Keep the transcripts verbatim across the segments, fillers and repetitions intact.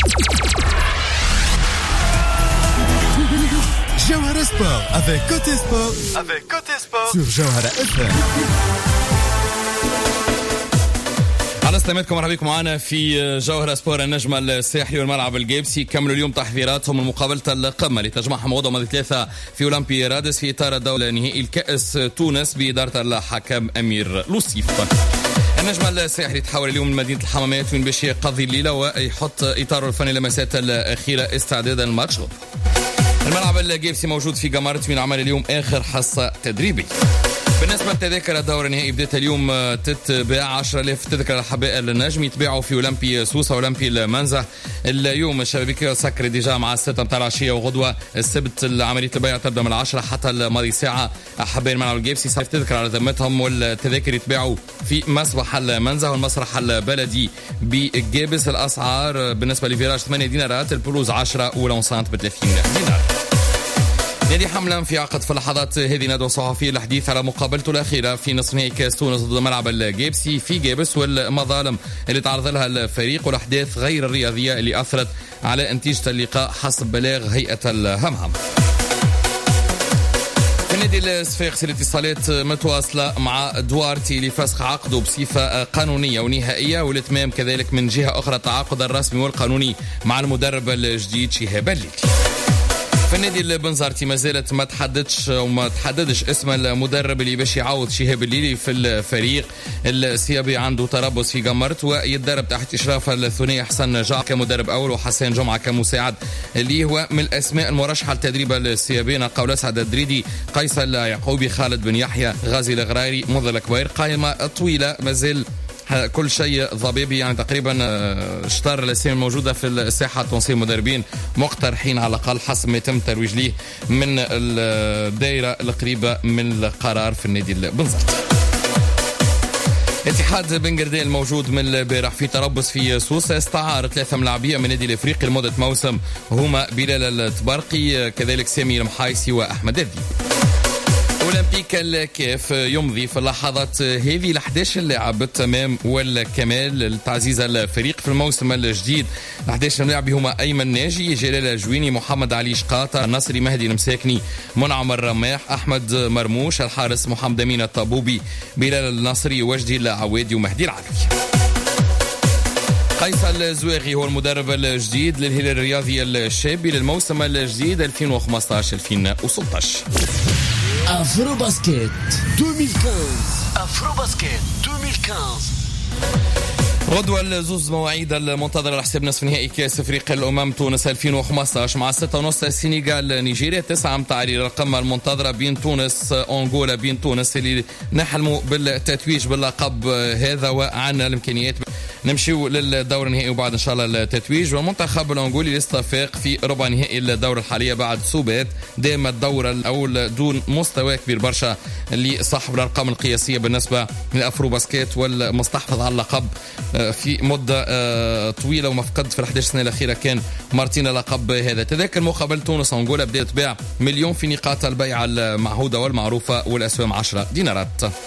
Jawhara Sport avec Côté Sport, avec Côté Sport sur Jawhara إف إم. على استماعكم مرحبا بكم معنا في جوهرة سبور. النجم الساحلي والملعب الجيبسي كملوا اليوم تحضيراتهم من مقابلة القمة اللي تجمعهم غدا ماضي ثلاثة في أولمبي رادس في إطار الدولة نهائي الكأس تونس بإدارة الحكم أمير لوسيف. النجم الساحلي تحول اليوم من مدينة الحمامات وين باش يقضي الليلة ويحط إطاره الفني لمسات الأخيرة استعدادا للماتش. الملعب الجيبسي موجود في قمرت وين عمل اليوم آخر حصة تدريبي. بالنسبة لتذاكر الدورة النهائي بداية اليوم تتباع عشرة آلاف تذكرة الحبائل للنجم يتباعوا في أولمبي سوسة وأولمبي المنزه. اليوم الشبابيكية سكر ديجا مع الستة متاع العشية وغدوة السبت عملية البيع تبدأ من العشرة حتى الماضي ساعة. حبائل الملعب الجيبسي صار تذكر على ذمتهم والتذاكر يتباعوا في مسبح المنزه والمسرح البلدي بجابس. الأسعار بالنسبة لفيراج ثمانية دينارات، البلوز عشرة والأونسانت بثلاثين دينار. نادي حملان في عقد في اللحظات هذه ندوة صحفية الحديث على مقابلته الأخيرة في نصف نهائي كأس تونس ضد ملعب الجيبسي في جابس والمظالم اللي تعرض لها الفريق والأحداث غير الرياضية اللي أثرت على نتيجة اللقاء حسب بلاغ هيئة الهمهم. النادي الصفاقسي الاتصالات متواصلة مع دوارتي لفسخ عقده بصفة قانونية ونهائية والاتمام كذلك من جهة أخرى التعاقد الرسمي والقانوني مع المدرب الجديد شهاب الليلي. في النادي البنزرتي ما زالت ما تحددش وما تحددش اسم المدرب اللي باش يعوض شهاب الليلي في الفريق. السيابي عنده تربص في قمرت ويتدرب تحت إشراف الثنائي حسن جعفر كمدرب أول وحسين جمعة كمساعد اللي هو من الأسماء المرشحة لتدريب السيابي. نلقاو أسعد الدريدي، قيس اليعقوبي، خالد بن يحيى، غازي الغراري، منذ الكبير. قائمة طويلة ما زال كل شيء ضبابي، يعني تقريبا شطار الاسامي الموجوده في الساحه التونسيه المدربين مقترحين على الاقل حسب ما يتم ترويج ليه من الدائره القريبه من القرار في النادي البنزرتي. اتحاد بن قردان الموجود من البارح في تربص في سوسة استعار ثلاثة ملاعبية من النادي الافريقي لمده موسم هما بلال التبرقي كذلك سامي المحايسي واحمد الذي. أولمبيك الكاف يمضي في اللحظات هذه ل أحد عشر لاعب بالتمام والكمال لتعزيز الفريق في الموسم الجديد. ال أحد عشر لاعب هما أيمن ناجي، جلال الجويني، محمد علي شقاطة، النصري مهدي المساكني، منعم الرماح، أحمد مرموش، الحارس محمد أمين الطابوبي، بلال النصري، وجدي العوادي ومهدي العلوي. قيس الزواغي هو المدرب الجديد للهلال الرياضي الشابي للموسم الجديد ألفين وخمسة عشر ألفين وستة عشر. أفرو باسكت ألفين وخمسطاش. أفرو باسكت ألفين وخمسطاش. غدوة الزوز مواعيد المنتظرة لحساب نصف نهائي كأس أفريقيا الأمم تونس ألفين وخمسة عشر مع ستة ونص السنغال نيجيريا، تسعة متاع القمة المنتظرة بين تونس أنغولا، بين تونس اللي نحلموا بالتتويج باللقب هذا وعنا الإمكانيات نمشيو للدور النهائي وبعد إن شاء الله التتويج. والمنتخب الأنغولي اللي استفاق في ربع نهائي الدورة الحالية بعد سوبات دام الدورة الأول دون مستوى كبير برشا اللي صاحب الأرقام القياسية بالنسبة للأفرو باسكت والمستحفظ على اللقب في مدة طويلة ومفقد في الأحد عشر سنة الأخيرة كان مارتين لقب هذا. تذاكر مقابل تونس أنغولا بدأت تباع مليون في نقاط البيع المعهودة والمعروفة والأسهم عشرة دينارات.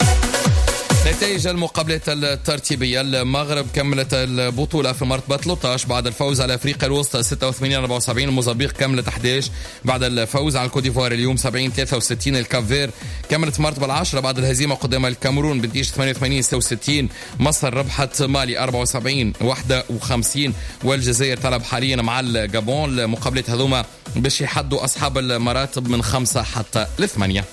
نتائج المقابلات الترتيبية: المغرب كملت البطولة في مرتبة ثلاثة عشر بعد الفوز على أفريقيا الوسطى ستة وثمانين أربعة وسبعين. الموزمبيق كملت أحد عشر بعد الفوز على الكوديفوار اليوم سبعين ثلاثة وستين. الكافير كملت مرتبة العشرة بعد الهزيمة قدام الكاميرون بنتيجة ثمانية وثمانين ستة وستين. مصر ربحت مالي أربعة وسبعين واحد وخمسين. والجزائر تلعب حاليا مع الجابون. المقابلات هذوما باش يحدوا أصحاب المراتب من خمسة حتى لثمانية.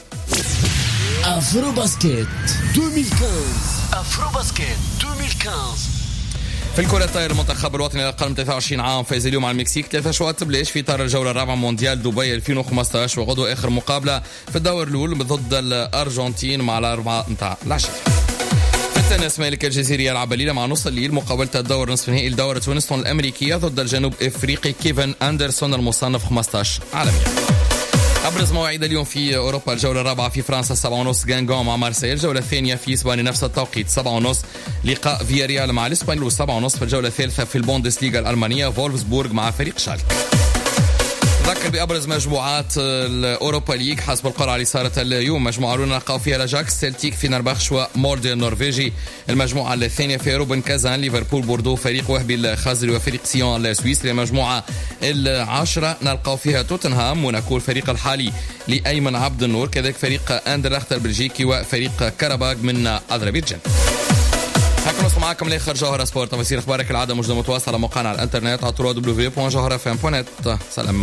أفرو باسكت ألفين وخمسطاش. أفرو باسكت ألفين وخمسطاش. في الكرة الطايرة المنتخب الوطني الأقل من ثلاثة وعشرين عام فاز اليوم على المكسيك ثلاثة شوط بلاش في إطار الجولة الرابعة مونديال دبي ألفين وخمسة عشر. وغدوة آخر مقابلة في الدور الأول ضد الأرجنتين مع الأربعة متاع العشرة. في التنس مالك الجزيري يلعب الليلة مع نص الليل مقابلة الدور نصف نهائي لدورة وينستون الأمريكية ضد الجنوب إفريقي كيفن أندرسون المصنف خمسة عشر عالميا. أبرز مواعيد اليوم في أوروبا: الجولة الرابعة في فرنسا سبعة ونص غانغون مع مارسيل، الجولة الثانية في إسبانيا نفس التوقيت سبعة ونص لقاء فياريال مع الإسبانيول وسبعة ونص في الجولة الثالثة في البوندسليغا الألمانية فولفسبورغ مع فريق شالك. نذكر بأبرز مجموعات الأوروبا ليج حسب القرعة اللي صارت اليوم. مجموعة الأولى نلقاو فيها لاجاكس، سيلتيك، فينرباخش ومولدي النرويجي. المجموعة الثانية فيها روبن كازان، ليفربول، بوردو، فريق وهبي الخازري وفريق سيون السويسري. المجموعة العاشرة نلقاو فيها توتنهام، موناكو الفريق الحالي لأيمن عبد النور، كذلك فريق أندرلخت البلجيكي وفريق كاراباغ من أذربيجان. هكذا نوصل معكم لاخر جوهرة سبورت. تفاصيل اخبارك العاده موجوده متواصله على موقعنا على الانترنت على دبليو دبليو دبليو دوت جوهرة اف ام دوت نت. سلام.